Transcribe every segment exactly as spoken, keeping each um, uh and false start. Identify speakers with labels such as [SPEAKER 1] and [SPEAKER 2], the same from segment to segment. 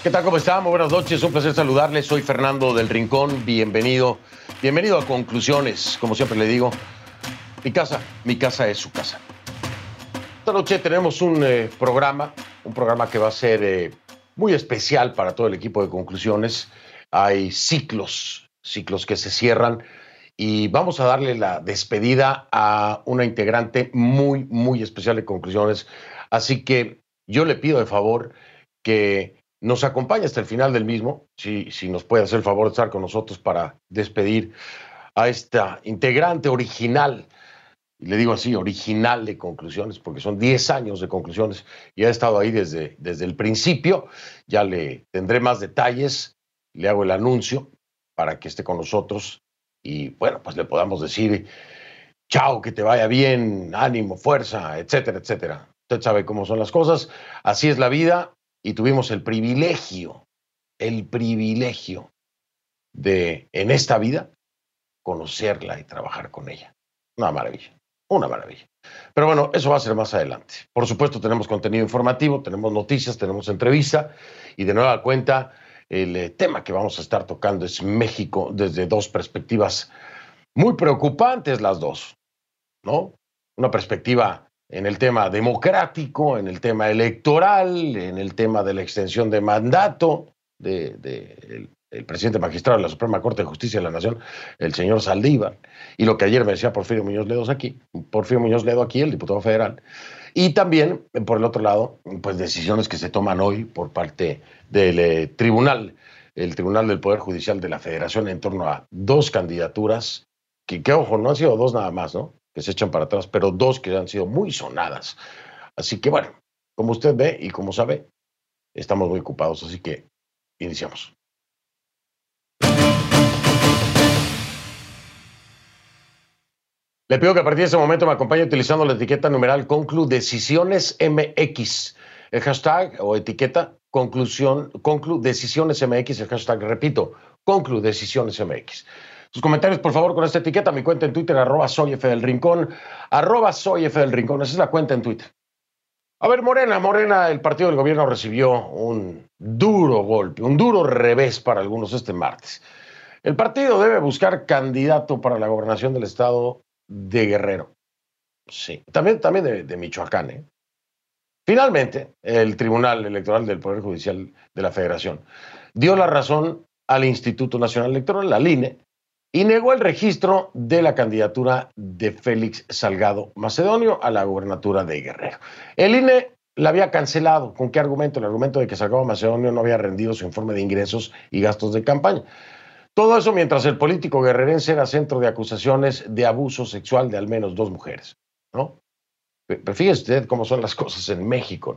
[SPEAKER 1] ¿Qué tal? ¿Cómo están? Muy buenas noches, un placer saludarles. Soy Fernando del Rincón, bienvenido. Bienvenido a Conclusiones, como siempre le digo. Mi casa, mi casa es su casa. Esta noche tenemos un eh, programa, un programa que va a ser eh, muy especial para todo el equipo de Conclusiones. Hay ciclos, ciclos que se cierran y vamos a darle la despedida a una integrante muy, muy especial de Conclusiones. Así que yo le pido de favor que nos acompañe hasta el final del mismo, si, si nos puede hacer el favor de estar con nosotros para despedir a esta integrante original, y le digo así, original de Conclusiones, porque son diez años de Conclusiones y ha estado ahí desde, desde el principio. Ya le tendré más detalles, le hago el anuncio para que esté con nosotros y bueno, pues le podamos decir chao, que te vaya bien, ánimo, fuerza, etcétera, etcétera. Usted sabe cómo son las cosas, así es la vida y tuvimos el privilegio, el privilegio de, en esta vida, conocerla y trabajar con ella. Una maravilla, una maravilla. Pero bueno, eso va a ser más adelante. Por supuesto, tenemos contenido informativo, tenemos noticias, tenemos entrevista y de nueva cuenta, el eh, tema que vamos a estar tocando es México desde dos perspectivas muy preocupantes las dos, ¿no? Una perspectiva en el tema democrático, en el tema electoral, en el tema de la extensión de mandato del de, de el presidente magistrado de la Suprema Corte de Justicia de la Nación, el señor Saldívar, y lo que ayer me decía Porfirio Muñoz Ledo aquí, Porfirio Muñoz Ledo aquí, el diputado federal, y también, por el otro lado, pues decisiones que se toman hoy por parte del eh, tribunal, el Tribunal del Poder Judicial de la Federación en torno a dos candidaturas, que, que ojo, no han sido dos nada más, ¿no? Que se echan para atrás, pero dos que han sido muy sonadas. Así que bueno, como usted ve y como sabe, estamos muy ocupados, así que iniciamos. Le pido que a partir de ese momento me acompañe utilizando la etiqueta numeral Conclu Decisiones M X, el hashtag o etiqueta conclusión, Conclu Decisiones M X, el hashtag, repito, Conclu Decisiones M X. Sus comentarios, por favor, con esta etiqueta, mi cuenta en Twitter, arroba soy F del Rincón, arroba soy F del Rincón, esa es la cuenta en Twitter. A ver, Morena, Morena, el partido del gobierno recibió un duro golpe, un duro revés para algunos este martes. El partido debe buscar candidato para la gobernación del estado de Guerrero. Sí, también, también de, de Michoacán. ¿eh? Finalmente, el Tribunal Electoral del Poder Judicial de la Federación dio la razón al Instituto Nacional Electoral, la I N E, y negó el registro de la candidatura de Félix Salgado Macedonio a la gobernatura de Guerrero. El I N E la había cancelado. ¿Con qué argumento? El argumento de que Salgado Macedonio no había rendido su informe de ingresos y gastos de campaña. Todo eso mientras el político guerrerense era centro de acusaciones de abuso sexual de al menos dos mujeres, ¿no? Pero fíjese usted cómo son las cosas en México.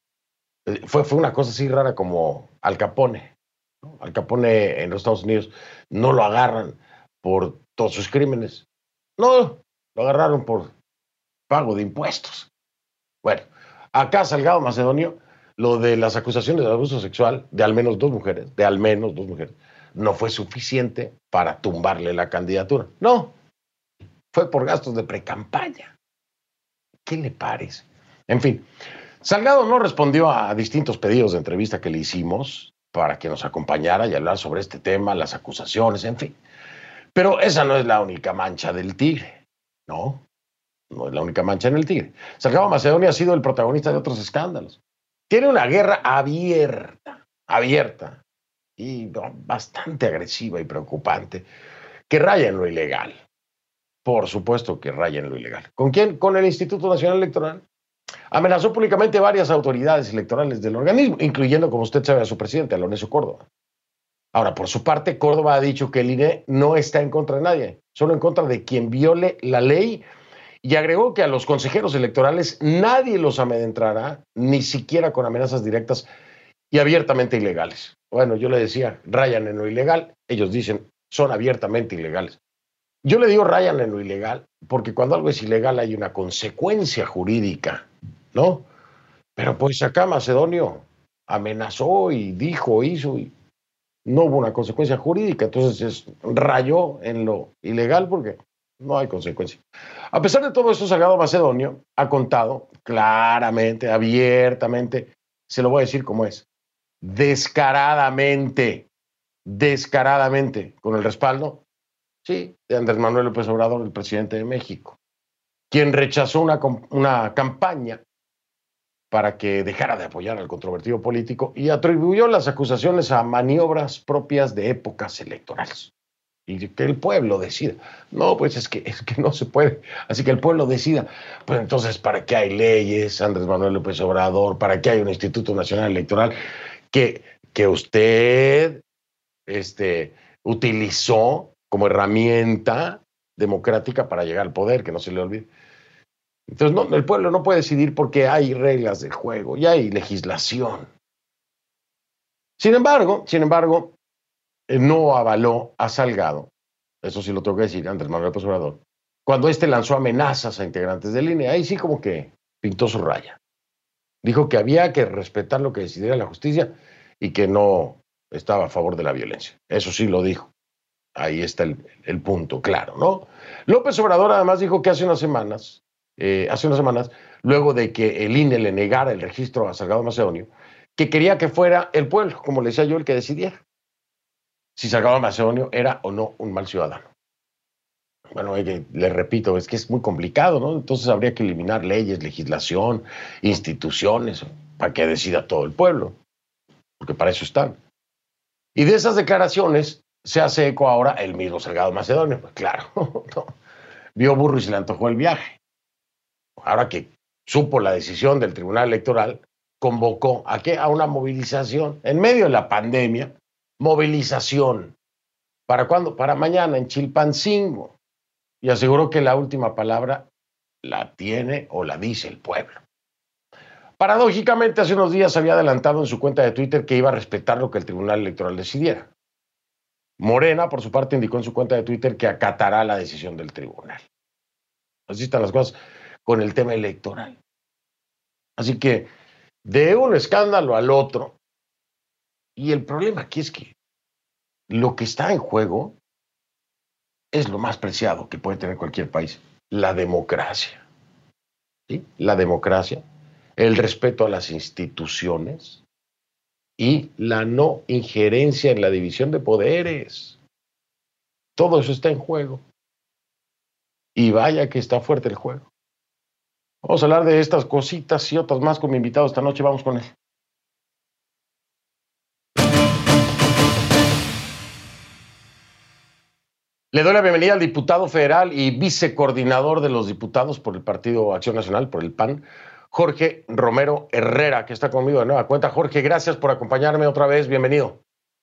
[SPEAKER 1] Fue, fue una cosa así rara como Al Capone, ¿no? Al Capone en los Estados Unidos no lo agarran por todos sus crímenes. No, lo agarraron por pago de impuestos. Bueno, acá Salgado Macedonio, lo de las acusaciones de abuso sexual de al menos dos mujeres, de al menos dos mujeres, no fue suficiente para tumbarle la candidatura. No, fue por gastos de precampaña. ¿Qué le parece? En fin, Salgado no respondió a distintos pedidos de entrevista que le hicimos para que nos acompañara y hablar sobre este tema, las acusaciones, en fin. Pero esa no es la única mancha del tigre, ¿no? No es la única mancha en el tigre. Salgado Macedonio ha sido el protagonista de otros escándalos. Tiene una guerra abierta, abierta, y bastante agresiva y preocupante, que raya en lo ilegal. Por supuesto que raya en lo ilegal. ¿Con quién? Con el Instituto Nacional Electoral. Amenazó públicamente varias autoridades electorales del organismo, incluyendo, como usted sabe, a su presidente, a Lorenzo Córdoba. Ahora, por su parte, Córdoba ha dicho que el I N E no está en contra de nadie, solo en contra de quien viole la ley, y agregó que a los consejeros electorales nadie los amedrentará, ni siquiera con amenazas directas y abiertamente ilegales. Bueno, yo le decía, rayan en lo ilegal, ellos dicen, son abiertamente ilegales. Yo le digo rayan en lo ilegal, porque cuando algo es ilegal hay una consecuencia jurídica, ¿no? Pero pues acá Macedonio amenazó y dijo, hizo, y no hubo una consecuencia jurídica, entonces es, rayó en lo ilegal porque no hay consecuencia. A pesar de todo eso, Salgado Macedonio ha contado claramente, abiertamente, se lo voy a decir como es, descaradamente, descaradamente, con el respaldo, sí, de Andrés Manuel López Obrador, el presidente de México, quien rechazó una, una campaña para que dejara de apoyar al controvertido político y atribuyó las acusaciones a maniobras propias de épocas electorales. Y que el pueblo decida. No, pues es que, es que no se puede. Así que el pueblo decida. Pues entonces, ¿para qué hay leyes, Andrés Manuel López Obrador? ¿Para qué hay un Instituto Nacional Electoral que, que usted este, utilizó como herramienta democrática para llegar al poder? Que no se le olvide. Entonces, no, el pueblo no puede decidir porque hay reglas del juego y hay legislación. Sin embargo, sin embargo, no avaló a Salgado, eso sí lo tengo que decir, Andrés Manuel López Obrador, cuando éste lanzó amenazas a integrantes del I N E. Ahí sí como que pintó su raya. Dijo que había que respetar lo que decidiera la justicia y que no estaba a favor de la violencia. Eso sí lo dijo. Ahí está el, el punto, claro, ¿no? López Obrador además dijo que hace unas semanas, eh, hace unas semanas, luego de que el I N E le negara el registro a Salgado Macedonio, que quería que fuera el pueblo, como le decía yo, el que decidiera si Salgado Macedonio era o no un mal ciudadano. Bueno, eh, le repito, es que es muy complicado, ¿no? Entonces habría que eliminar leyes, legislación, instituciones, para que decida todo el pueblo, porque para eso están. Y de esas declaraciones se hace eco ahora el mismo Salgado Macedonio. Pues claro, no. Vio burro y se le antojó el viaje. Ahora que supo la decisión del Tribunal Electoral, convocó a qué? A una movilización en medio de la pandemia. Movilización. ¿Para cuándo? Para mañana en Chilpancingo. Y aseguró que la última palabra la tiene o la dice el pueblo. Paradójicamente, hace unos días había adelantado en su cuenta de Twitter que iba a respetar lo que el Tribunal Electoral decidiera. Morena, por su parte, indicó en su cuenta de Twitter que acatará la decisión del tribunal. Así están las cosas con el tema electoral. Así que, de un escándalo al otro, y el problema aquí es que lo que está en juego es lo más preciado que puede tener cualquier país, la democracia. ¿Sí? La democracia, el respeto a las instituciones y la no injerencia en la división de poderes. Todo eso está en juego. Y vaya que está fuerte el juego. Vamos a hablar de estas cositas y otras más con mi invitado esta noche. Vamos con él. Le doy la bienvenida al diputado federal y vicecoordinador de los diputados por el Partido Acción Nacional, por el P A N, Jorge Romero Herrera, que está conmigo de nueva cuenta. Jorge, gracias por acompañarme otra vez. Bienvenido.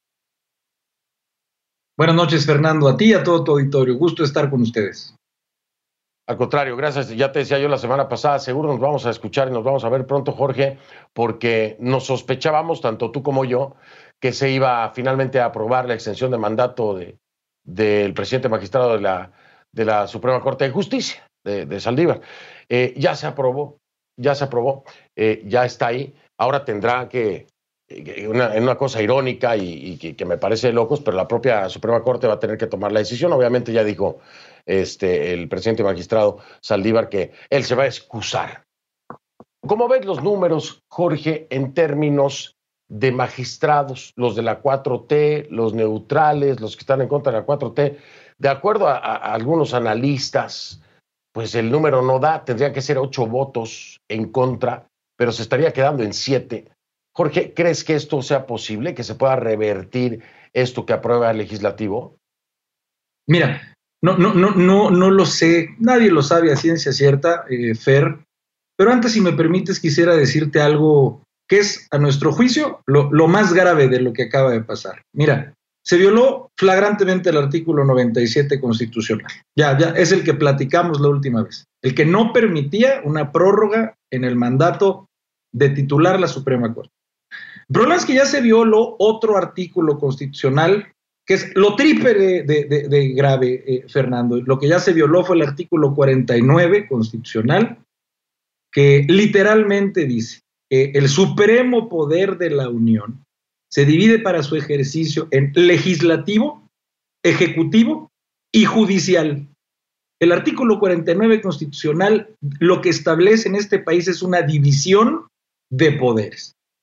[SPEAKER 2] Buenas noches, Fernando. A ti y a todo tu auditorio. Gusto estar con ustedes.
[SPEAKER 1] Al contrario, gracias. Ya te decía yo la semana pasada, seguro nos vamos a escuchar y nos vamos a ver pronto, Jorge, porque nos sospechábamos, tanto tú como yo, que se iba finalmente a aprobar la extensión de mandato de, del presidente magistrado de la, de la Suprema Corte de Justicia, de, de Saldívar. Eh, ya se aprobó, ya se aprobó, eh, ya está ahí. Ahora tendrá que, eh, una, una cosa irónica y, y que, que me parece de locos, pero la propia Suprema Corte va a tener que tomar la decisión. Obviamente ya dijo este, el presidente magistrado Saldívar que él se va a excusar. ¿Cómo ves los números, Jorge, en términos de magistrados, los de la cuatro T, los neutrales, los que están en contra de la cuatro T? De acuerdo a, a, a algunos analistas, pues el número no da, tendría que ser ocho votos en contra, pero se estaría quedando en siete. Jorge, ¿crees que esto sea posible, que se pueda revertir esto que aprueba el legislativo?
[SPEAKER 2] Mira, no, no, no, no, no lo sé, nadie lo sabe a ciencia cierta, eh, Fer, pero antes, si me permites, quisiera decirte algo que es, a nuestro juicio, lo, lo más grave de lo que acaba de pasar. Mira, se violó flagrantemente el artículo noventa y siete constitucional. Ya, ya, es el que platicamos la última vez. El que no permitía una prórroga en el mandato de titular la Suprema Corte. El problema es que ya se violó otro artículo constitucional que es lo triple de, de, de, de grave, eh, Fernando. Lo que ya se violó fue el artículo cuarenta y nueve constitucional, que literalmente dice que el supremo poder de la Unión se divide para su ejercicio en legislativo, ejecutivo y judicial. El artículo cuarenta y nueve constitucional lo que establece en este país es una división de poderes.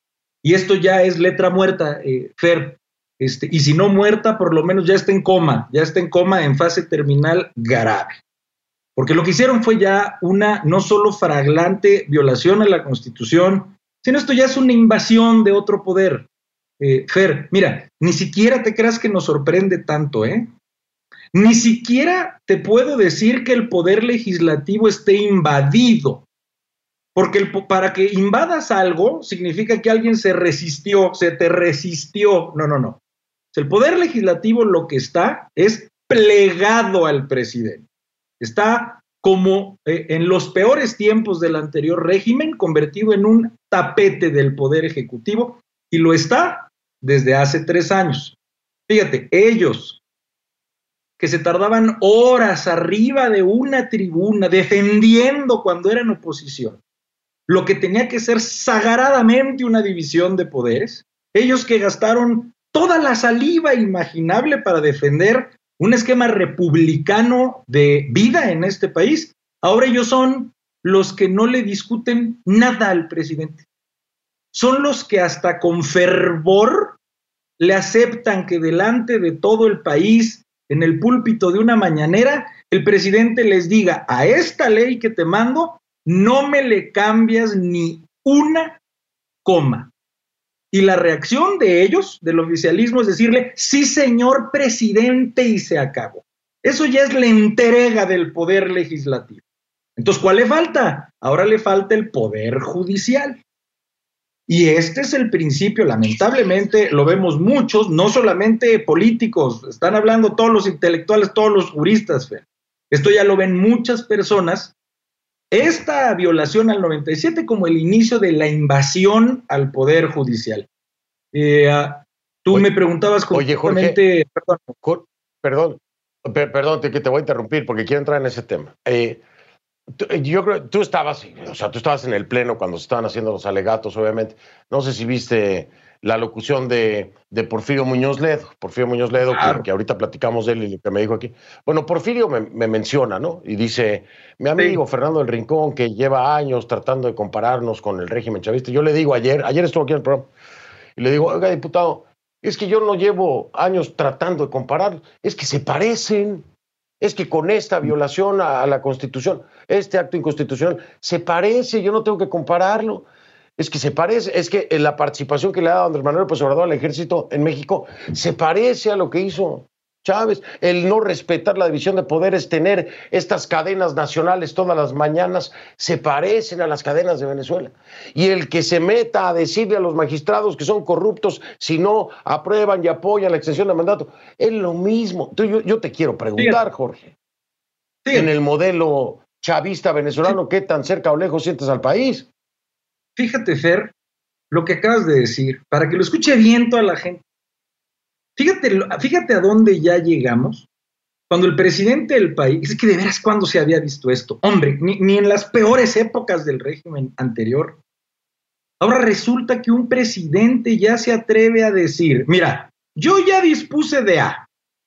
[SPEAKER 2] y esto ya es letra muerta, eh, Fer, este, y si no muerta, por lo menos ya está en coma, ya está en coma en fase terminal grave. Porque lo que hicieron fue ya una no solo flagrante violación a la Constitución, sino esto ya es una invasión de otro poder. Eh, Fer, mira, ni siquiera te creas que nos sorprende tanto, ¿eh? Ni siquiera te puedo decir que el poder legislativo esté invadido, porque el, para que invadas algo significa que alguien se resistió, se te resistió. No, no, no. El poder legislativo lo que está es plegado al presidente. Está como eh, en los peores tiempos del anterior régimen, convertido en un tapete del poder ejecutivo, y lo está desde hace tres años. Fíjate, ellos que se tardaban horas arriba de una tribuna defendiendo cuando eran oposición lo que tenía que ser sagradamente una división de poderes, ellos que gastaron toda la saliva imaginable para defender un esquema republicano de vida en este país, ahora ellos son los que no le discuten nada al presidente. Son los que hasta con fervor le aceptan que delante de todo el país, en el púlpito de una mañanera, el presidente les diga: a esta ley que te mando, no me le cambias ni una coma. Y la reacción de ellos, del oficialismo, es decirle: sí, señor presidente, y se acabó. Eso ya es la entrega del poder legislativo. Entonces, ¿cuál le falta? Ahora le falta el poder judicial. Y este es el principio, lamentablemente, lo vemos muchos, no solamente políticos, están hablando todos los intelectuales, todos los juristas, Fer. Esto ya lo ven muchas personas. Esta violación al noventa y siete como el inicio de la invasión al poder judicial. Eh, uh, tú oye, me preguntabas
[SPEAKER 1] oye, Jorge, perdón, perdón, per, perdón, te, que te voy a interrumpir porque quiero entrar en ese tema. Eh, tú, yo creo tú estabas, o sea, tú estabas en el pleno cuando se estaban haciendo los alegatos, obviamente. No sé si viste la locución de, de Porfirio Muñoz Ledo, Porfirio Muñoz Ledo, claro. que, que ahorita platicamos de él y lo que me dijo aquí. Bueno, Porfirio me, me menciona, ¿no? Y dice, mi amigo sí. Fernando del Rincón, que lleva años tratando de compararnos con el régimen chavista. Yo le digo ayer, ayer estuvo aquí en el programa, y le digo, oiga, diputado, es que yo no llevo años tratando de comparar, es que se parecen, es que con esta violación a, a la Constitución, este acto inconstitucional, se parece, yo no tengo que compararlo. Es que se parece, es que la participación que le ha dado Andrés Manuel López Obrador al ejército en México se parece a lo que hizo Chávez. El no respetar la división de poderes, tener estas cadenas nacionales todas las mañanas, se parecen a las cadenas de Venezuela. Y el que se meta a decirle a los magistrados que son corruptos si no aprueban y apoyan la extensión del mandato, es lo mismo. Entonces, yo, yo te quiero preguntar, Jorge, sí. en el modelo chavista venezolano, sí. ¿qué tan cerca o lejos sientes al país?
[SPEAKER 2] Fíjate, Fer, lo que acabas de decir, para que lo escuche bien toda la gente. Fíjate, fíjate a dónde ya llegamos. Cuando el presidente del país, es que de veras, ¿cuándo se había visto esto? Hombre, ni, ni en las peores épocas del régimen anterior. Ahora resulta que un presidente ya se atreve a decir, mira, yo ya dispuse de A,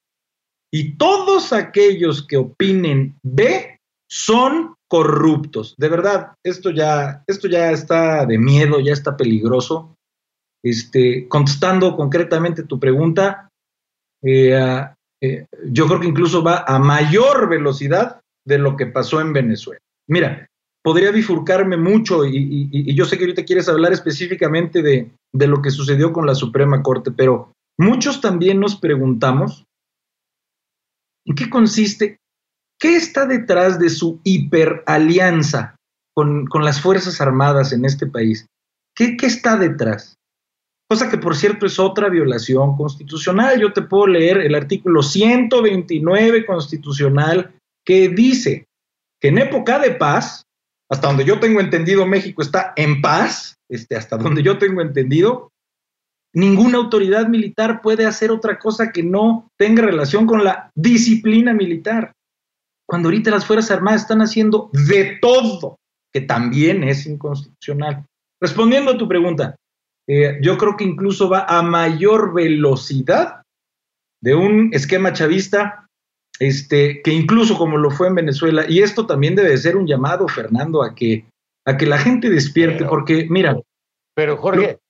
[SPEAKER 2] y todos aquellos que opinen B son corruptos. De verdad, esto ya, esto ya está de miedo, ya está peligroso. Este, contestando concretamente tu pregunta, eh, eh, yo creo que incluso va a mayor velocidad de lo que pasó en Venezuela. Mira, podría bifurcarme mucho y, y, y yo sé que ahorita quieres hablar específicamente de, de lo que sucedió con la Suprema Corte, pero muchos también nos preguntamos ¿en qué consiste? ¿Qué está detrás de su hiperalianza con, con las Fuerzas Armadas en este país? ¿Qué, ¿Qué está detrás? Cosa que, por cierto, es otra violación constitucional. Yo te puedo leer el artículo ciento veintinueve constitucional que dice que en época de paz, hasta donde yo tengo entendido México está en paz, este, hasta donde yo tengo entendido, ninguna autoridad militar puede hacer otra cosa que no tenga relación con la disciplina militar. Cuando ahorita las Fuerzas Armadas están haciendo de todo, que también es inconstitucional. Respondiendo a tu pregunta, eh, yo creo que incluso va a mayor velocidad de un esquema chavista, este, que incluso como lo fue en Venezuela, y esto también debe ser un llamado, Fernando, a que, a que la gente despierte, pero, porque, mira...
[SPEAKER 1] Pero, Jorge,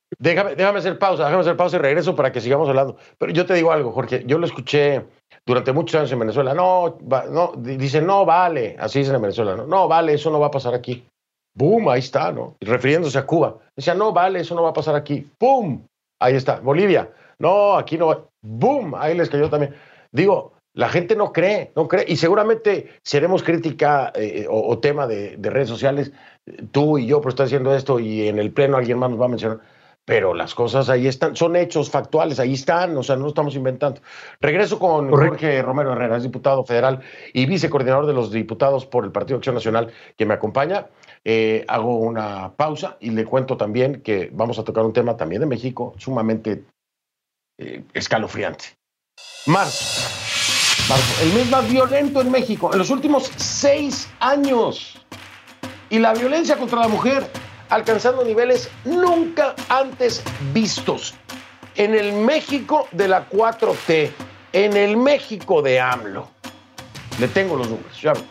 [SPEAKER 1] Déjame, déjame hacer pausa, déjame hacer pausa y regreso para que sigamos hablando. Pero yo te digo algo, Jorge, yo lo escuché durante muchos años en Venezuela. No, va, no, dice, no vale, así dicen en Venezuela, no, no vale, eso no va a pasar aquí. ¡Bum! Ahí está, ¿no? Refiriéndose a Cuba. Decía, no vale, eso no va a pasar aquí. ¡Pum! Ahí está. Bolivia. No, aquí no va. ¡Bum! Ahí les cayó también. Digo, la gente no cree, no cree. Y seguramente seremos crítica eh, o, o tema de, de redes sociales, tú y yo por estar haciendo esto y en el pleno alguien más nos va a mencionar. Pero las cosas ahí están, son hechos factuales, ahí están, o sea, no estamos inventando. Regreso con Correcto. Jorge Romero Herrera, es diputado federal y vicecoordinador de los diputados por el Partido Acción Nacional, que me acompaña. Eh, hago una pausa y le cuento también que vamos a tocar un tema también de México sumamente eh, escalofriante. Marzo. Marzo, el mes más violento en México en los últimos seis años. Y la violencia contra la mujer alcanzando niveles nunca antes vistos. En el México de la cuatro T, en el México de AMLO. Le tengo los números, ya ven.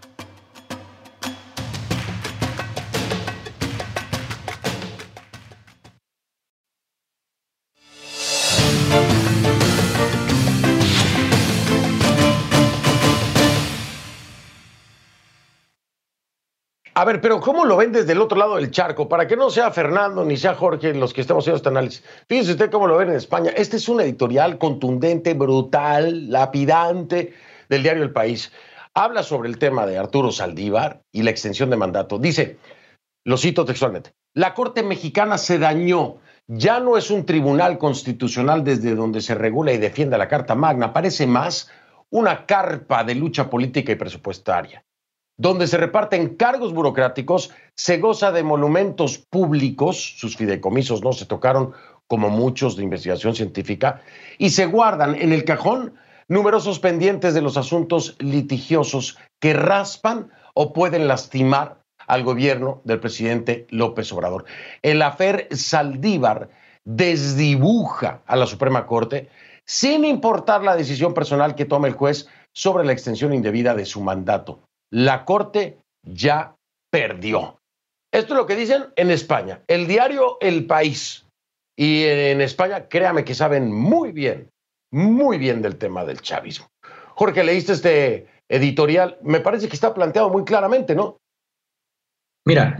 [SPEAKER 1] A ver, pero ¿cómo lo ven desde el otro lado del charco? Para que no sea Fernando ni sea Jorge los que estemos haciendo este análisis. Fíjense usted cómo lo ven en España. Este es un editorial contundente, brutal, lapidante del diario El País. Habla sobre el tema de Arturo Saldívar y la extensión de mandato. Dice, lo cito textualmente, la Corte Mexicana se dañó. Ya no es un tribunal constitucional desde donde se regula y defiende la Carta Magna. Parece más una carpa de lucha política y presupuestaria, donde se reparten cargos burocráticos, se goza de monumentos públicos, sus fideicomisos no se tocaron como muchos de investigación científica, y se guardan en el cajón numerosos pendientes de los asuntos litigiosos que raspan o pueden lastimar al gobierno del presidente López Obrador. El afer Saldívar desdibuja a la Suprema Corte sin importar la decisión personal que tome el juez sobre la extensión indebida de su mandato. La Corte ya perdió. Esto es lo que dicen en España. El diario El País. Y en España, créame que saben muy bien, muy bien del tema del chavismo. Jorge, leíste este editorial. Me parece que está planteado muy claramente, ¿no?
[SPEAKER 2] Mira,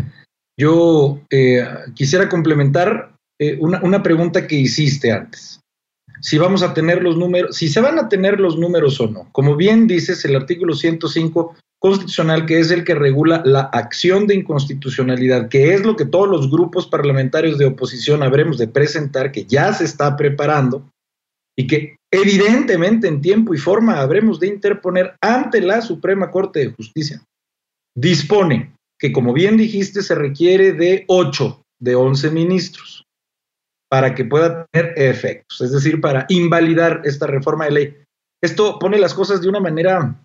[SPEAKER 2] yo eh, quisiera complementar eh, una, una pregunta que hiciste antes. Si vamos a tener los números, si se van a tener los números o no. Como bien dices, el artículo ciento cinco constitucional, que es el que regula la acción de inconstitucionalidad, que es lo que todos los grupos parlamentarios de oposición habremos de presentar, que ya se está preparando y que evidentemente en tiempo y forma habremos de interponer ante la Suprema Corte de Justicia, dispone que, como bien dijiste, se requiere de ocho de once ministros para que pueda tener efectos, es decir, para invalidar esta reforma de ley. Esto pone las cosas de una manera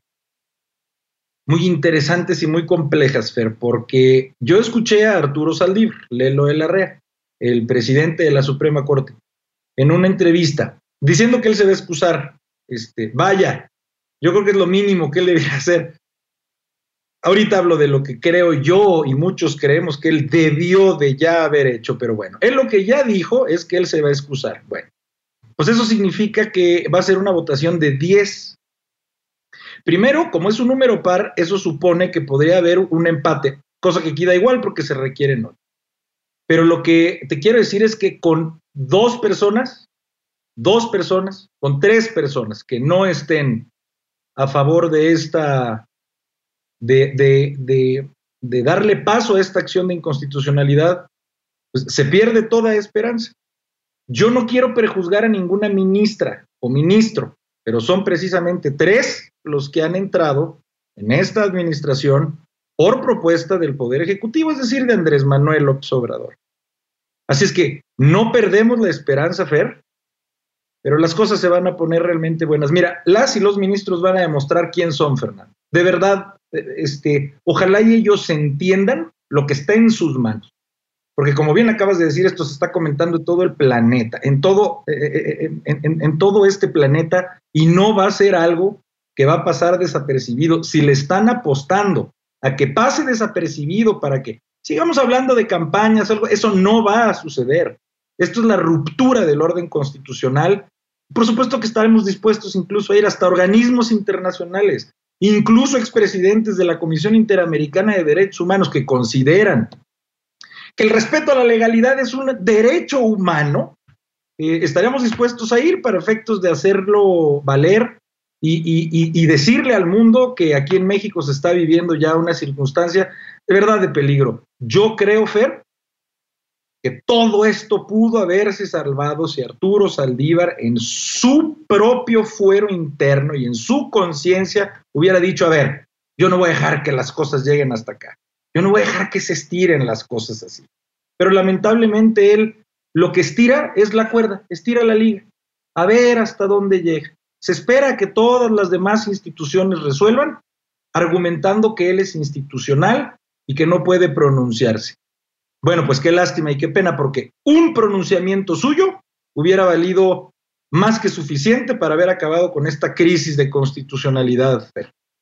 [SPEAKER 2] muy interesantes y muy complejas, Fer, porque yo escuché a Arturo Saldívar, Lelo de la Rea, el presidente de la Suprema Corte, en una entrevista, diciendo que él se va a excusar. Este, vaya, yo creo que es lo mínimo que él debería hacer. Ahorita hablo de lo que creo yo y muchos creemos que él debió de ya haber hecho, pero bueno, él lo que ya dijo es que él se va a excusar. Bueno, pues eso significa que va a ser una votación de diez. Primero, como es un número par, eso supone que podría haber un empate, cosa que aquí da igual porque se requieren ocho. Pero lo que te quiero decir es que con dos personas, dos personas, con tres personas que no estén a favor de esta, de, de, de, de darle paso a esta acción de inconstitucionalidad, pues se pierde toda esperanza. Yo no quiero prejuzgar a ninguna ministra o ministro, pero son precisamente tres los que han entrado en esta administración por propuesta del Poder Ejecutivo, es decir, de Andrés Manuel López Obrador. Así es que no perdemos la esperanza, Fer, pero las cosas se van a poner realmente buenas. Mira, las y los ministros van a demostrar quién son, Fernando. De verdad, este, ojalá y ellos entiendan lo que está en sus manos. Porque como bien acabas de decir, esto se está comentando en todo el planeta, en todo, eh, en, en, en todo este planeta, y no va a ser algo que va a pasar desapercibido. Si le están apostando a que pase desapercibido para que sigamos hablando de campañas, algo, eso no va a suceder. Esto es la ruptura del orden constitucional. Por supuesto que estaremos dispuestos incluso a ir hasta organismos internacionales, incluso expresidentes de la Comisión Interamericana de Derechos Humanos que consideran que el respeto a la legalidad es un derecho humano. Eh, estaríamos dispuestos a ir para efectos de hacerlo valer y, y, y, y decirle al mundo que aquí en México se está viviendo ya una circunstancia de verdad de peligro. Yo creo, Fer, que todo esto pudo haberse salvado si Arturo Saldívar en su propio fuero interno y en su conciencia hubiera dicho, a ver, yo no voy a dejar que las cosas lleguen hasta acá, yo no voy a dejar que se estiren las cosas así. Pero lamentablemente él lo que estira es la cuerda, estira la liga, a ver hasta dónde llega. Se espera que todas las demás instituciones resuelvan, argumentando que él es institucional y que no puede pronunciarse. Bueno, pues qué lástima y qué pena, porque un pronunciamiento suyo hubiera valido más que suficiente para haber acabado con esta crisis de constitucionalidad.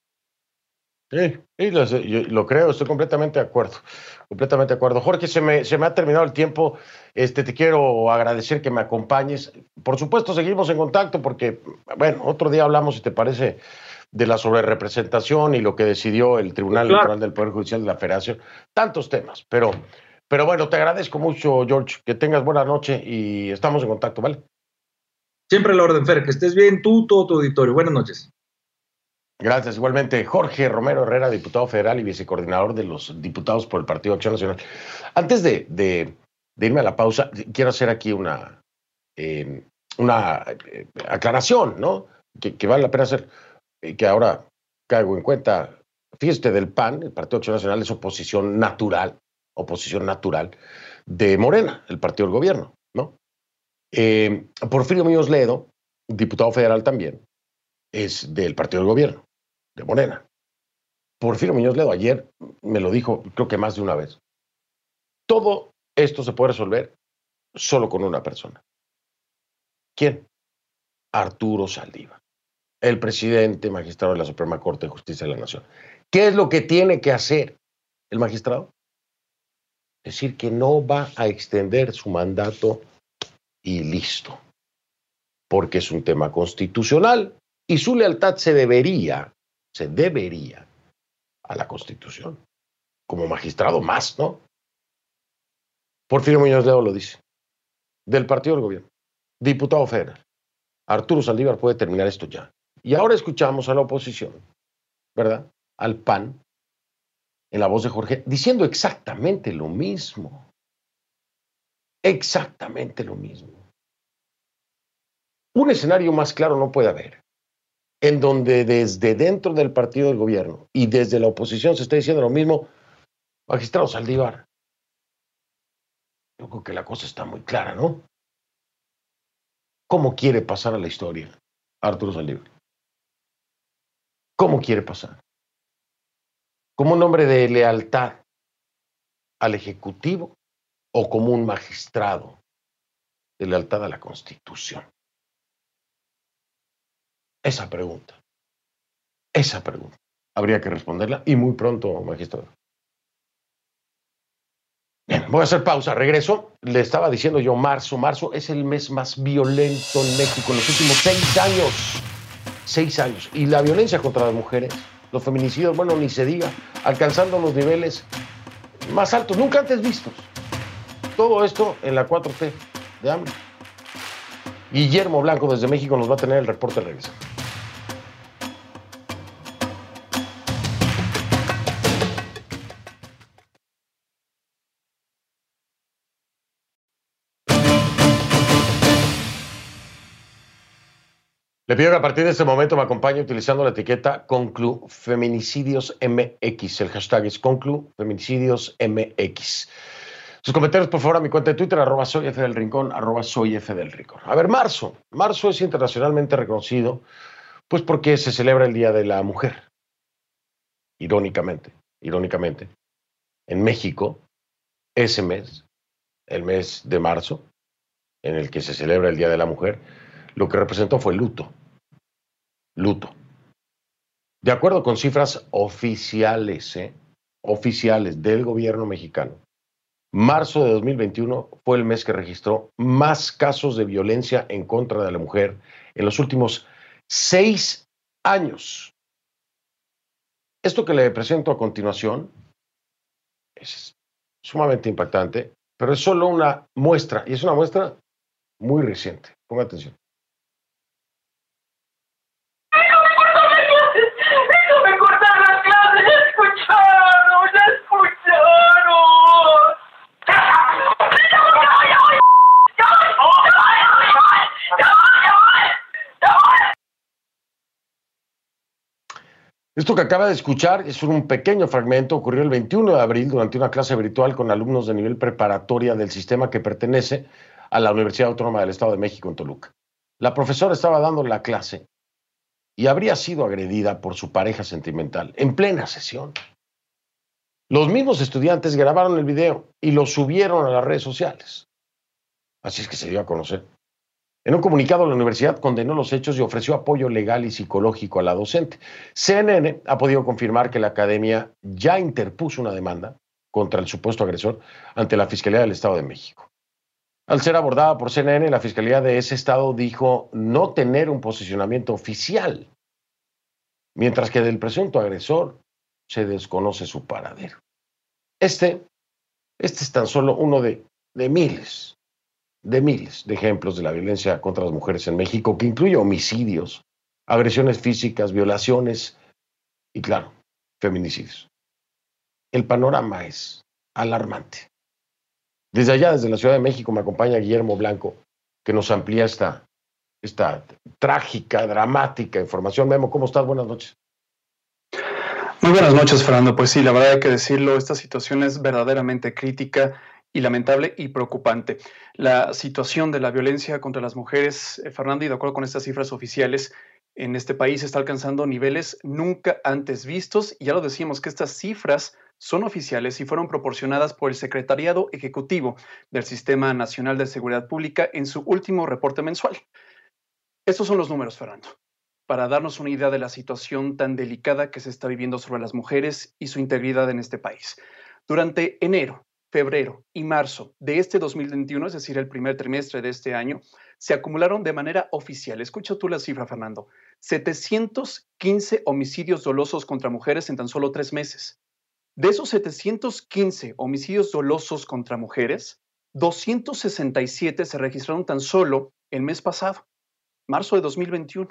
[SPEAKER 1] Sí, sí lo, yo lo creo, estoy completamente de acuerdo, completamente de acuerdo. Jorge, se me, se me ha terminado el tiempo, este, te quiero agradecer que me acompañes. Por supuesto, seguimos en contacto porque, bueno, otro día hablamos, si te parece, de la sobrerepresentación y lo que decidió el Tribunal
[SPEAKER 2] Claro.
[SPEAKER 1] Electoral del Poder Judicial de la Federación, tantos temas, pero... Pero bueno, te agradezco mucho, George, que tengas buena noche y estamos en contacto, ¿vale?
[SPEAKER 2] Siempre a la orden, Fer, que estés bien tú, todo tu auditorio. Buenas noches.
[SPEAKER 1] Gracias, igualmente. Jorge Romero Herrera, diputado federal y vicecoordinador de los diputados por el Partido Acción Nacional. Antes de, de, de irme a la pausa, quiero hacer aquí una, eh, una eh, aclaración, ¿no? Que, que vale la pena hacer, y que ahora caigo en cuenta. Fíjate, del P A N, el Partido Acción Nacional, es oposición natural, oposición natural de Morena, el partido del gobierno, ¿no? Eh, Porfirio Muñoz Ledo, diputado federal también, es del partido del gobierno, de Morena. Porfirio Muñoz Ledo ayer me lo dijo, creo que más de una vez. Todo esto se puede resolver solo con una persona. ¿Quién? Arturo Saldívar, el presidente magistrado de la Suprema Corte de Justicia de la Nación. ¿Qué es lo que tiene que hacer el magistrado? Decir que no va a extender su mandato y listo, porque es un tema constitucional y su lealtad se debería, se debería a la Constitución, como magistrado más, ¿no? Porfirio Muñoz Ledo lo dice, del partido del gobierno, diputado federal. Arturo Saldívar puede terminar esto ya. Y ahora escuchamos a la oposición, ¿verdad? Al P A N, en la voz de Jorge, diciendo exactamente lo mismo. Exactamente lo mismo. Un escenario más claro no puede haber, en donde desde dentro del partido del gobierno y desde la oposición se está diciendo lo mismo. Magistrado Saldívar, yo creo que la cosa está muy clara, ¿no? ¿Cómo quiere pasar a la historia Arturo Saldívar? ¿Cómo quiere pasar? ¿Como un hombre de lealtad al Ejecutivo o como un magistrado de lealtad a la Constitución? Esa pregunta, esa pregunta, habría que responderla y muy pronto, magistrado. Bien, voy a hacer pausa, regreso. Le estaba diciendo yo, marzo, marzo es el mes más violento en México en los últimos seis años. Seis años. Y la violencia contra las mujeres, los feminicidios, bueno, ni se diga, alcanzando los niveles más altos, nunca antes vistos. Todo esto en la cuatro T de AMLO. Guillermo Blanco desde México nos va a tener el reporte de regreso. Le pido que a partir de este momento me acompañe utilizando la etiqueta Conclu Feminicidios M X. El hashtag es Conclu Feminicidios M X. Sus comentarios, por favor, a mi cuenta de Twitter, arroba soy F del Rincón, arroba soy F del Rincón. A ver, marzo. Marzo es internacionalmente reconocido, pues porque se celebra el Día de la Mujer. Irónicamente, irónicamente, en México, ese mes, el mes de marzo, en el que se celebra el Día de la Mujer, lo que representó fue luto. Luto. De acuerdo con cifras oficiales, ¿eh? oficiales del gobierno mexicano, Marzo de dos mil veintiuno fue el mes que registró más casos de violencia en contra de la mujer en los últimos seis años. Esto que le presento a continuación es sumamente impactante, pero es solo una muestra, y es una muestra muy reciente. Ponga atención. Esto que acaba de escuchar es un pequeño fragmento, ocurrió el veintiuno de abril durante una clase virtual con alumnos de nivel preparatoria del sistema que pertenece a la Universidad Autónoma del Estado de México en Toluca. La profesora estaba dando la clase y habría sido agredida por su pareja sentimental en plena sesión. Los mismos estudiantes grabaron el video y lo subieron a las redes sociales. Así es que se dio a conocer. En un comunicado, la universidad condenó los hechos y ofreció apoyo legal y psicológico a la docente. C N N ha podido confirmar que la academia ya interpuso una demanda contra el supuesto agresor ante la Fiscalía del Estado de México. Al ser abordada por C N N, la Fiscalía de ese estado dijo no tener un posicionamiento oficial, mientras que del presunto agresor se desconoce su paradero. Este, este es tan solo uno de, de miles de miles de ejemplos de la violencia contra las mujeres en México, que incluye homicidios, agresiones físicas, violaciones y, claro, feminicidios. El panorama es alarmante. Desde allá, desde la Ciudad de México, me acompaña Guillermo Blanco, que nos amplía esta, esta trágica, dramática información. Memo, ¿cómo estás? Buenas noches.
[SPEAKER 3] Muy buenas noches, Fernando. Pues sí, la verdad hay que decirlo, esta situación es verdaderamente crítica y lamentable y preocupante. La situación de la violencia contra las mujeres, eh, Fernando, y de acuerdo con estas cifras oficiales, en este país está alcanzando niveles nunca antes vistos. Y ya lo decíamos que estas cifras son oficiales y fueron proporcionadas por el Secretariado Ejecutivo del Sistema Nacional de Seguridad Pública en su último reporte mensual. Estos son los números, Fernando, para darnos una idea de la situación tan delicada que se está viviendo sobre las mujeres y su integridad en este país. Durante enero, febrero y marzo de este dos mil veintiuno, es decir, el primer trimestre de este año, se acumularon de manera oficial, escucha tú la cifra, Fernando, setecientos quince homicidios dolosos contra mujeres en tan solo tres meses. De esos setecientos quince homicidios dolosos contra mujeres, doscientos sesenta y siete se registraron tan solo el mes pasado, marzo de dos mil veintiuno.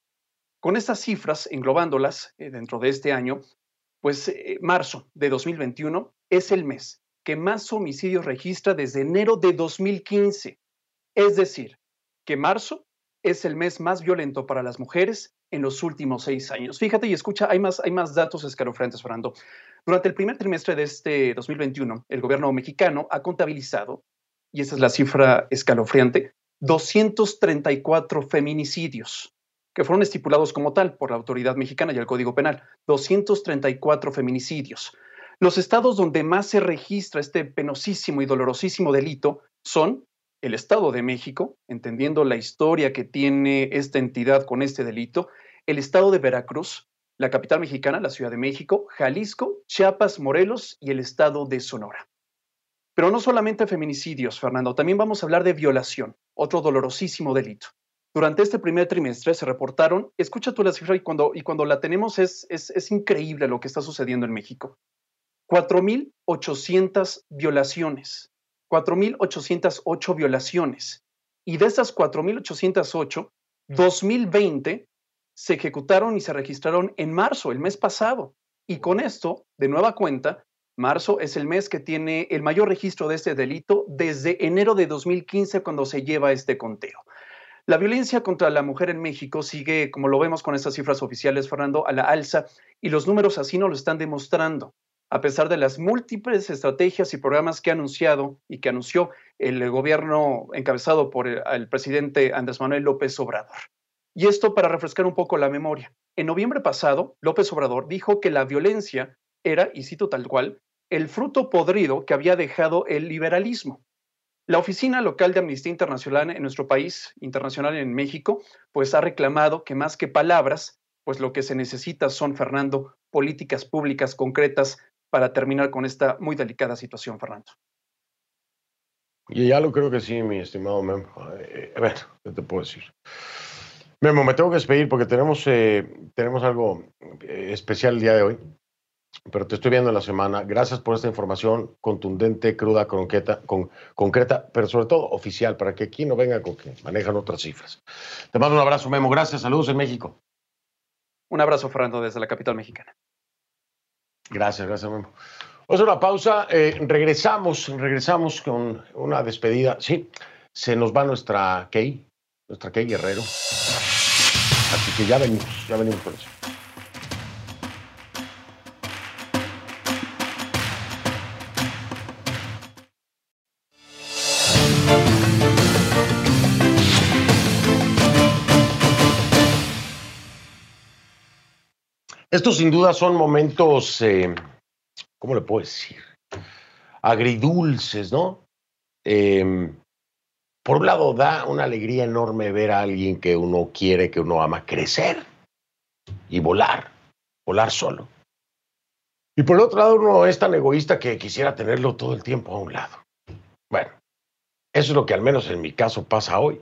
[SPEAKER 3] Con estas cifras, englobándolas eh, dentro de este año, pues eh, marzo de dos mil veintiuno es el mes que más homicidios registra desde enero de dos mil quince. Es decir, que marzo es el mes más violento para las mujeres en los últimos seis años. Fíjate y escucha, hay más, hay más datos escalofriantes, Fernando. Durante el primer trimestre de este dos mil veintiuno, el gobierno mexicano ha contabilizado, y esa es la cifra escalofriante, doscientos treinta y cuatro feminicidios, que fueron estipulados como tal por la autoridad mexicana y el Código Penal. doscientos treinta y cuatro feminicidios. Los estados donde más se registra este penosísimo y dolorosísimo delito son el Estado de México, entendiendo la historia que tiene esta entidad con este delito, el Estado de Veracruz, la capital mexicana, la Ciudad de México, Jalisco, Chiapas, Morelos y el Estado de Sonora. Pero no solamente feminicidios, Fernando, también vamos a hablar de violación, otro dolorosísimo delito. Durante este primer trimestre se reportaron, escucha tú la cifra y cuando, y cuando la tenemos es, es, es increíble lo que está sucediendo en México. cuatro mil ochocientas violaciones, cuatro mil ochocientas ocho violaciones. Y de esas cuatro mil ochocientas ocho, dos mil veinte se ejecutaron y se registraron en marzo, el mes pasado. Y con esto, de nueva cuenta, marzo es el mes que tiene el mayor registro de este delito desde enero de dos mil quince, cuando se lleva este conteo. La violencia contra la mujer en México sigue, como lo vemos con estas cifras oficiales, Fernando, a la alza, y los números así nos lo están demostrando, a pesar de las múltiples estrategias y programas que ha anunciado y que anunció el gobierno encabezado por el, el presidente Andrés Manuel López Obrador. Y esto para refrescar un poco la memoria. En noviembre pasado, López Obrador dijo que la violencia era, y cito tal cual, el fruto podrido que había dejado el liberalismo. La oficina local de Amnistía Internacional en nuestro país, internacional en México, pues ha reclamado que más que palabras, pues lo que se necesita son, Fernando, políticas públicas concretas para terminar con esta muy delicada situación, Fernando.
[SPEAKER 1] Y ya lo creo que sí, mi estimado Memo. Eh, a ver, ¿qué te puedo decir? Memo, me tengo que despedir porque tenemos, eh, tenemos algo eh, especial el día de hoy, pero te estoy viendo en la semana. Gracias por esta información contundente, cruda, concreta, con, concreta, pero sobre todo oficial, para que aquí no venga con que manejan otras cifras. Te mando un abrazo, Memo. Gracias. Saludos en México.
[SPEAKER 3] Un abrazo, Fernando, desde la capital mexicana.
[SPEAKER 1] Gracias, gracias, Memo. Vamos a una pausa. Eh, regresamos, regresamos con una despedida. Sí, se nos va nuestra Kay, nuestra Kay Guerrero. Así que ya venimos, ya venimos por eso. Estos sin duda son momentos, eh, ¿cómo le puedo decir? Agridulces, ¿no? Eh, por un lado da una alegría enorme ver a alguien que uno quiere, que uno ama, crecer y volar, volar solo. Y por el otro lado uno es tan egoísta que quisiera tenerlo todo el tiempo a un lado. Bueno, eso es lo que al menos en mi caso pasa hoy.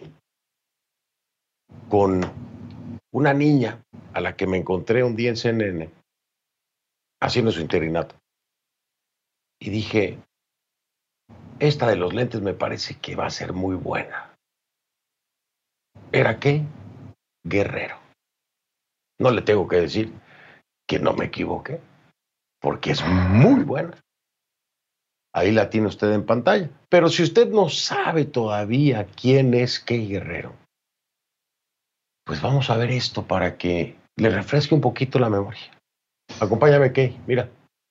[SPEAKER 1] Con una niña a la que me encontré un día en C N N haciendo su interinato. Y dije, esta de los lentes me parece que va a ser muy buena. ¿Era qué? Guerrero. No le tengo que decir que no me equivoqué, porque es muy buena. Ahí la tiene usted en pantalla. Pero si usted no sabe todavía quién es Kay Guerrero, pues vamos a ver esto para que le refresque un poquito la memoria. Acompáñame, Kay, mira.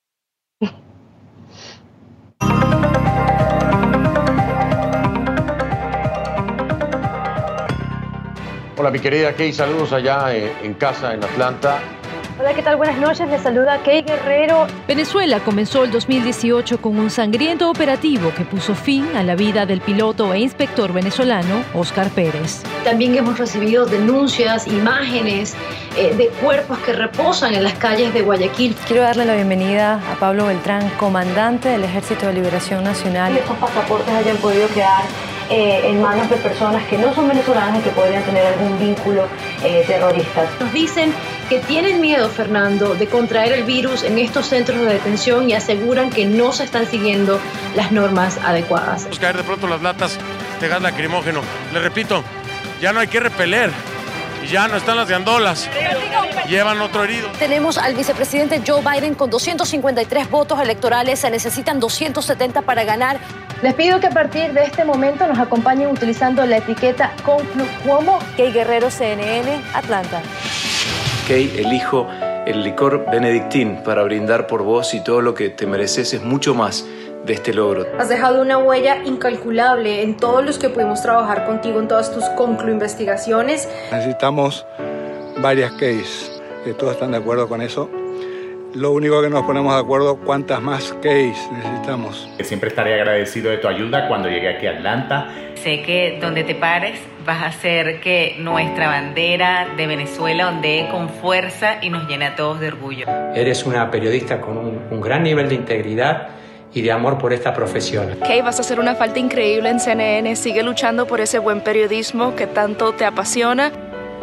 [SPEAKER 1] Hola, mi querida Kay, saludos allá en casa, en Atlanta.
[SPEAKER 4] Hola, ¿qué tal? Buenas noches, les saluda Kay Guerrero.
[SPEAKER 5] Venezuela comenzó el dos mil dieciocho con un sangriento operativo que puso fin a la vida del piloto e inspector venezolano Óscar Pérez.
[SPEAKER 4] También hemos recibido denuncias, imágenes eh, de cuerpos que reposan en las calles de Guayaquil.
[SPEAKER 6] Quiero darle la bienvenida a Pablo Beltrán, comandante del Ejército de Liberación Nacional.
[SPEAKER 4] Estos pasaportes hayan podido quedar eh, en manos de personas que no son venezolanas y que podrían tener algún vínculo eh, terrorista. Nos dicen que tienen miedo, Fernando, de contraer el virus en estos centros de detención y aseguran que no se están siguiendo las normas adecuadas.
[SPEAKER 7] Vamos a caer de pronto las latas de gas lacrimógeno. Le repito, ya no hay que repeler. Ya no están las gandolas. Llevan otro herido.
[SPEAKER 8] Tenemos al vicepresidente Joe Biden con doscientos cincuenta y tres votos electorales. Se necesitan doscientos setenta para ganar.
[SPEAKER 4] Les pido que a partir de este momento nos acompañen utilizando la etiqueta Conclucuomo.
[SPEAKER 6] Kay Guerrero, C N N, Atlanta.
[SPEAKER 9] Kay, elijo el licor Benedictín para brindar por vos y todo lo que te mereces es mucho más de este logro.
[SPEAKER 10] Has dejado una huella incalculable en todos los que pudimos trabajar contigo en todas tus conclu-investigaciones.
[SPEAKER 11] Necesitamos varias Kays, que todos están de acuerdo con eso. Lo único que nos ponemos de acuerdo, ¿cuántas más Kays necesitamos?
[SPEAKER 12] Siempre estaré agradecido de tu ayuda cuando llegue aquí a Atlanta.
[SPEAKER 13] Sé que donde te pares vas a hacer que nuestra bandera de Venezuela ondee con fuerza y nos llene a todos de orgullo.
[SPEAKER 14] Eres una periodista con un, un gran nivel de integridad y de amor por esta profesión.
[SPEAKER 10] Kay, vas a hacer una falta increíble en C N N. Sigue luchando por ese buen periodismo que tanto te apasiona.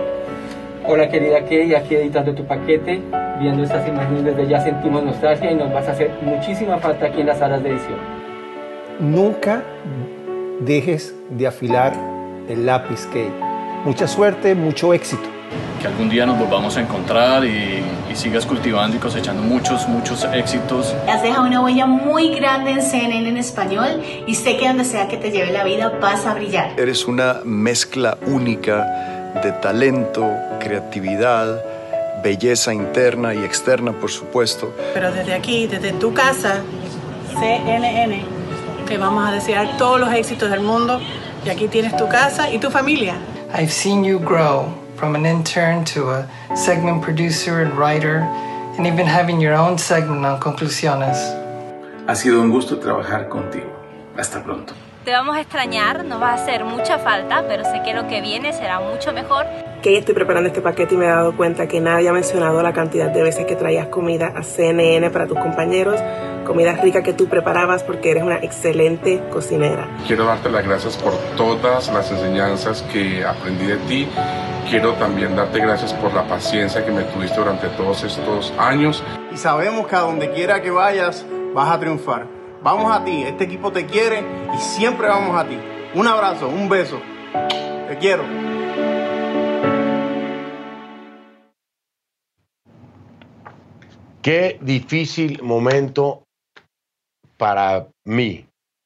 [SPEAKER 14] Hola, querida Kay, aquí editando tu paquete. Viendo estas imágenes desde ya sentimos nostalgia y nos vas a hacer muchísima falta aquí en las salas de edición.
[SPEAKER 15] Nunca dejes de afilar el lápiz, Kay. Mucha suerte, mucho éxito.
[SPEAKER 16] Que algún día nos volvamos a encontrar y, y sigas cultivando y cosechando muchos, muchos éxitos.
[SPEAKER 17] Has dejado una huella muy grande en C N N en español y sé que donde sea que te lleve la vida vas a brillar.
[SPEAKER 18] Eres una mezcla única de talento, creatividad, belleza interna y externa, por supuesto.
[SPEAKER 19] Pero desde aquí, desde tu casa, C N N, te vamos a desear todos los éxitos del mundo y aquí tienes tu casa y tu familia.
[SPEAKER 20] I've seen you grow from an intern to a segment producer and writer, and even having your own segment on Conclusiones.
[SPEAKER 21] Ha sido un gusto trabajar contigo. Hasta pronto.
[SPEAKER 22] Te vamos a extrañar, nos va a hacer mucha falta, pero sé que lo que viene será mucho mejor.
[SPEAKER 2] Que estoy preparando este paquete y me he dado cuenta que nadie ha mencionado la cantidad de veces que traías comida a C N N para tus compañeros, comida rica que tú preparabas porque eres una excelente cocinera.
[SPEAKER 22] Quiero darte las gracias por todas las enseñanzas que aprendí de ti. Quiero también darte gracias por la paciencia que me tuviste durante todos estos años.
[SPEAKER 23] Y sabemos que a donde quiera que vayas vas a triunfar. Vamos a ti, este equipo te quiere y siempre vamos a ti. Un abrazo, un beso. Te quiero.
[SPEAKER 1] Qué difícil momento para mí.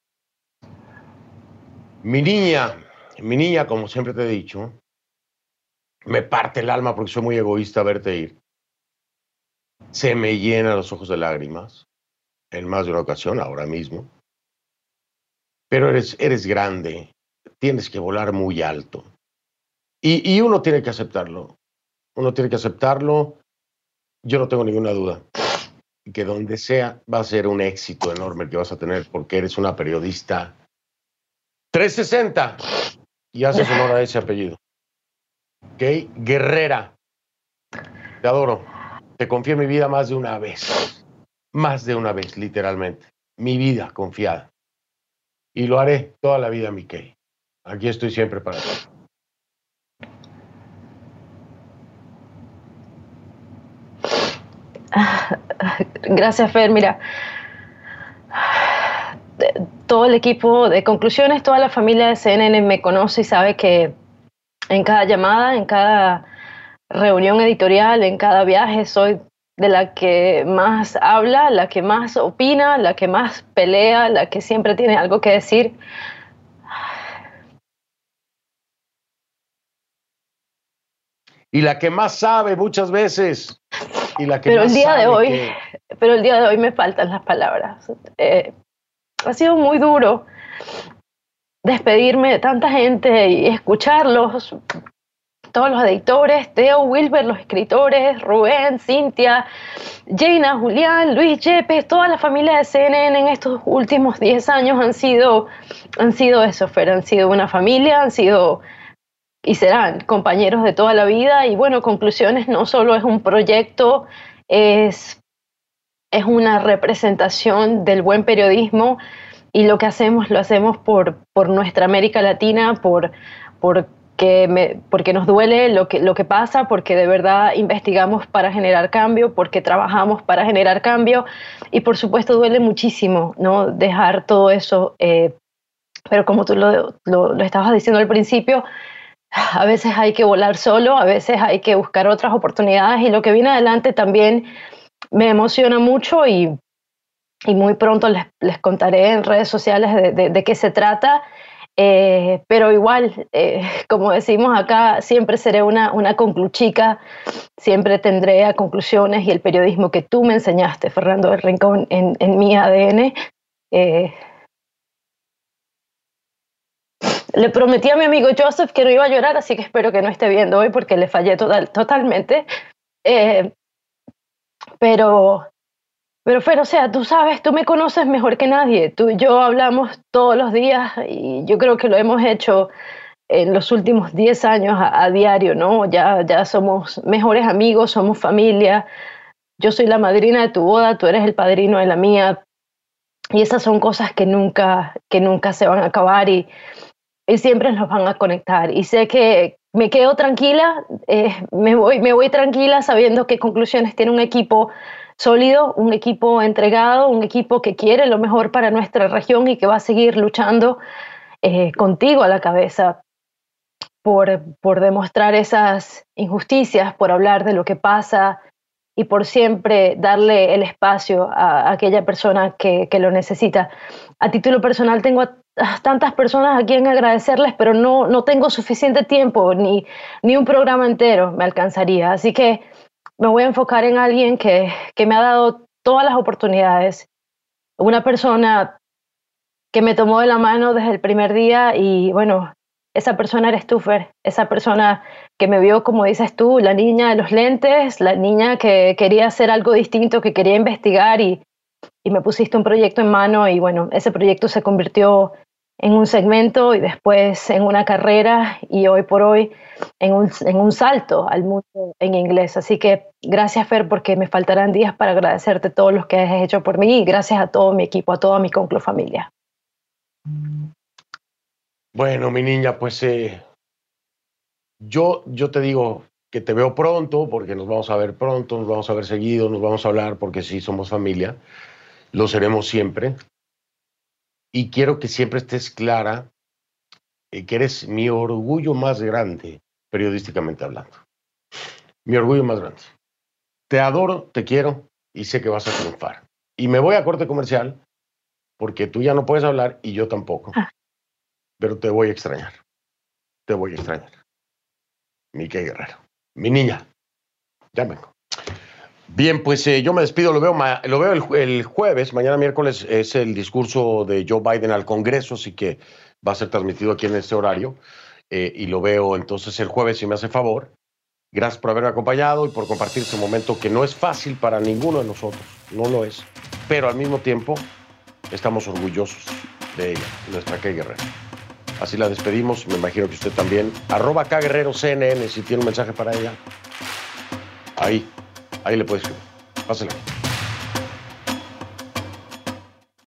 [SPEAKER 1] Mi niña, mi niña, como siempre te he dicho, me parte el alma porque soy muy egoísta verte ir. Se me llenan los ojos de lágrimas, en más de una ocasión, ahora mismo. Pero eres, eres grande, tienes que volar muy alto. Y, y uno tiene que aceptarlo. Uno tiene que aceptarlo. Yo no tengo ninguna duda que donde sea va a ser un éxito enorme el que vas a tener porque eres una periodista trescientos sesenta y haces honor a ese apellido. ¿Ok? Guerrera. Te adoro. Te confié mi vida más de una vez. Más de una vez, literalmente. Mi vida confiada. Y lo haré toda la vida, mi Kay. Aquí estoy siempre para ti.
[SPEAKER 4] Gracias, Fer. Mira, todo el equipo de Conclusiones, toda la familia de C N N me conoce y sabe que en cada llamada, en cada reunión editorial, en cada viaje, soy de la que más habla, la que más opina, la que más pelea, la que siempre tiene algo que decir.
[SPEAKER 1] Y la que más sabe muchas veces. Y la que
[SPEAKER 4] pero
[SPEAKER 1] más
[SPEAKER 4] el día
[SPEAKER 1] sabe
[SPEAKER 4] de hoy,
[SPEAKER 1] que...
[SPEAKER 4] pero el día de hoy me faltan las palabras. Eh, ha sido muy duro despedirme de tanta gente y escucharlos, todos los editores, Teo, Wilber, los escritores, Rubén, Cintia, Jaina, Julián, Luis Yepes, toda la familia de C N N en estos últimos diez años han sido, han sido eso, Fer, han sido una familia, han sido y serán compañeros de toda la vida. Y bueno, Conclusiones no solo es un proyecto, es, es una representación del buen periodismo y lo que hacemos lo hacemos por, por nuestra América Latina, por, por que me, porque nos duele lo que, lo que pasa, porque de verdad investigamos para generar cambio, porque trabajamos para generar cambio y por supuesto duele muchísimo, ¿no? Dejar todo eso, eh, pero como tú lo, lo, lo estabas diciendo al principio, a veces hay que volar solo, a veces hay que buscar otras oportunidades y lo que viene adelante también me emociona mucho y, y muy pronto les, les contaré en redes sociales de, de, de qué se trata. Eh, pero igual, eh, como decimos acá, siempre seré una, una concluchica, siempre tendré a Conclusiones y el periodismo que tú me enseñaste, Fernando del Rincón, en, en mi A D N. Eh, le prometí a mi amigo Joseph que no iba a llorar, así que espero que no esté viendo hoy porque le fallé total, totalmente. Eh, pero... Pero, Fer, o sea, tú sabes, tú me conoces mejor que nadie. Tú y yo hablamos todos los días y yo creo que lo hemos hecho en los últimos diez años a, a diario, ¿no? Ya, ya somos mejores amigos, somos familia. Yo soy la madrina de tu boda, tú eres el padrino de la mía. Y esas son cosas que nunca, que nunca se van a acabar y, y siempre nos van a conectar. Y sé que me quedo tranquila, eh, me voy, me voy tranquila sabiendo que Conclusiones tiene un equipo sólido, un equipo entregado, un equipo que quiere lo mejor para nuestra región y que va a seguir luchando eh, contigo a la cabeza por, por demostrar esas injusticias, por hablar de lo que pasa y por siempre darle el espacio a, a aquella persona que, que lo necesita. A título personal tengo a, a tantas personas a quien agradecerles, pero no, no tengo suficiente tiempo, ni, ni un programa entero me alcanzaría. Así que me voy a enfocar en alguien que, que me ha dado todas las oportunidades. Una persona que me tomó de la mano desde el primer día y, bueno, esa persona eres tú, Fer. Esa persona que me vio, como dices tú, la niña de los lentes, la niña que quería hacer algo distinto, que quería investigar y, y me pusiste un proyecto en mano y, bueno, ese proyecto se convirtió en un segmento y después en una carrera y hoy por hoy en un, en un salto al mundo en inglés. Así que gracias, Fer, porque me faltarán días para agradecerte todo lo que has hecho por mí y gracias a todo mi equipo, a toda mi Conclu familia.
[SPEAKER 1] Bueno, mi niña, pues eh, yo, yo te digo que te veo pronto, porque nos vamos a ver pronto, nos vamos a ver seguido, nos vamos a hablar, porque sí, somos familia, lo seremos siempre. Y quiero que siempre estés clara eh, que eres mi orgullo más grande, periodísticamente hablando. Mi orgullo más grande. Te adoro, te quiero y sé que vas a triunfar. Y me voy a corte comercial porque tú ya no puedes hablar y yo tampoco. Ah. Pero te voy a extrañar. Te voy a extrañar. Mi Kay Guerrero. Mi niña. Ya vengo. Bien, pues eh, yo me despido. Lo veo, lo veo el, el jueves. Mañana miércoles es el discurso de Joe Biden al Congreso, así que va a ser transmitido aquí en este horario. Eh, y lo veo entonces el jueves, si me hace favor. Gracias por haberme acompañado y por compartir este momento que no es fácil para ninguno de nosotros. No lo es. Pero al mismo tiempo estamos orgullosos de ella, nuestra Kay Guerrero. Así la despedimos, me imagino que usted también. Arroba K Guerrero C N N, si tiene un mensaje para ella. Ahí, ahí le puede escribir. Pásela.